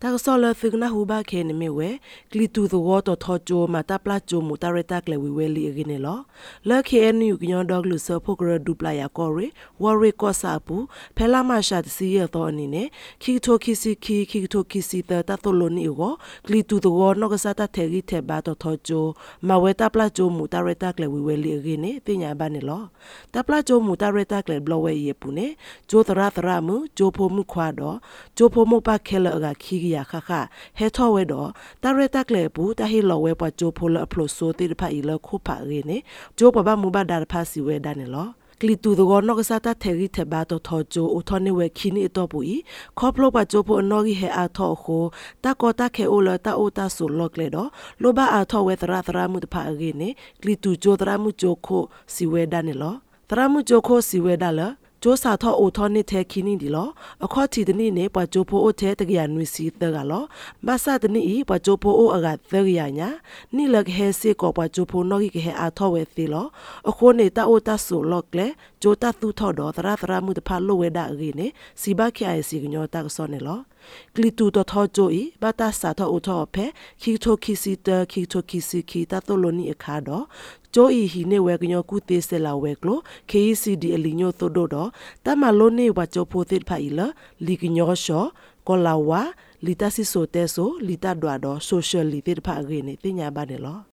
တာကစောလဖင်နာဟူဘာခဲနေမီဝဲကလီတူသဝတော်ထောချိုမာတာပလာချိုမူတာရတာကလေဝီဝဲလီအင်းနေလောလက်ခဲအန်ယူကညောဒေါဂလူဆဖိုကရဒူပလာယာကောရီဝရီကောဆာပူဖဲလာမရှာတစီရတော့အနေနဲ့ခီတိုခီစီခီတိုခီစီတာတိုလိုနီကိုကလီတူသဝနောကစားတာထဲရီထဲဘာတော်ထောချိုမဝဲတာပလာချိုမူတာရတာကလေဝီဝဲလီအင်းနေပညာဘာနေလောတာပလာချိုမူတာရတာကလေဘလဝဲရပူနေဂျိုသရာမူဂျိုဖိုမူခွာတော့ဂျိုဖိုမူပါခဲလကခီရခခဟဲထောဝဲတော့တာရတာကလေပူတာဟီလောဝဲပွားဂျိုဖိုလအဖလိုဆိုတိဖာအီလခုဖာရင်းနေဂျိုပပမူဘာဒါဖာစီဝဲဒါနေလောကလီတူသောနောကစားတာထဲရီထဲဘာတော့ထောဂျိုအထောနေဝဲခီနီတော့ပူဤခေါပလိုပါဂျိုဖိုအနော်ကြီးဟဲအာထောခိုတာကောတာခဲအိုလတာအိုတာဆူလောကလေတော့လောဘာအာထောဝဲသရာမှုတဖာရင်းနေကလီတူဂျိုသရာမှုဂျိုခိုစီဝဲဒါနေလောသရာမှုဂျိုခိုစီဝဲဒါလကျိုးစာထောအိုထောနေသေးခင်းနေဒီလောအခေါ်တီတနီနေပွားဂျိုဖိုအိုသေးတကရနွီစီတကလောဘာသာတနီပွားဂျိုဖိုအိုအကသရညာနီလကဟဲစီကောပွားဂျိုဖိုနော်ကြီးကဟဲအာထောဝဲသီလောအခုနေတာအိုတာဆူလောကလေဂျိုတာသူထောတော့သရာမှုတဖာလိုဝဲဒါရီနေစီဘခိအိုင်စီကညောတာကစောနေလောကလီတူတော့ထောဂျိုဤဘာတာစာထောအိုထောဖဲခီတိုခီစီတခီတိုခီစီခီတာတိုလိုနီအခါတော့ကျိုးဤဟီနေဝဲကညောကူသေးစလာဝဲကလို KECD အလီညိုသို့တော့တမလိုနေဝချိုဖိုသစ်ဖိုင်လလီကညောရှောကောလာဝါလီတာစီဆိုတဲဆိုလီတာဒွာတော့ social လီတဲ့ဖာရင်းနေတင်ညာပါနေလော